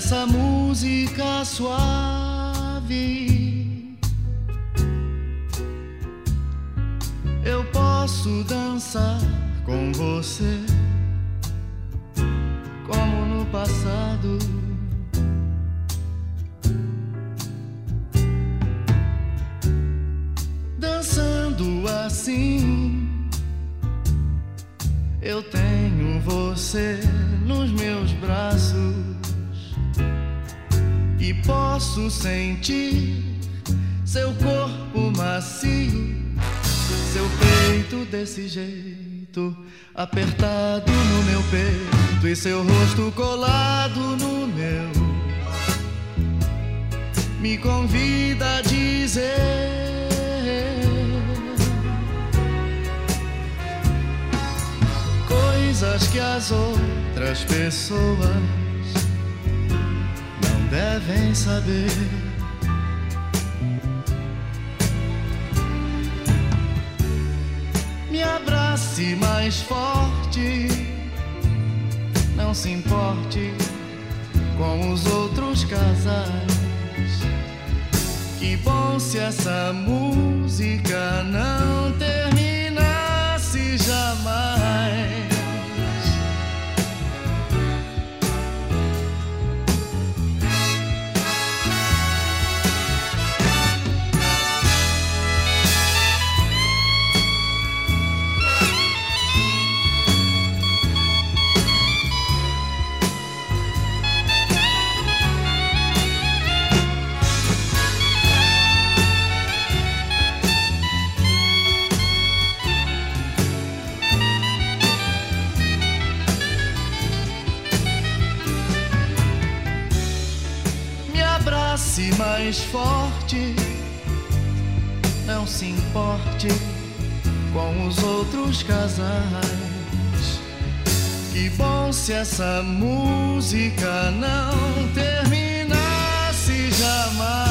essa música suave. Eu posso dançar com você como no passado. Dançando assim, eu tenho você nos meus braços e posso sentir seu corpo macio, seu peito desse jeito, apertado no meu peito, e seu rosto colado no meu, me convida a dizer coisas que as outras pessoas não devem saber. Me abrace mais forte, não se importe com os outros casais. Que bom se essa música não terminasse jamais. Mais forte, não se importe com os outros casais. Que bom se essa música não terminasse jamais.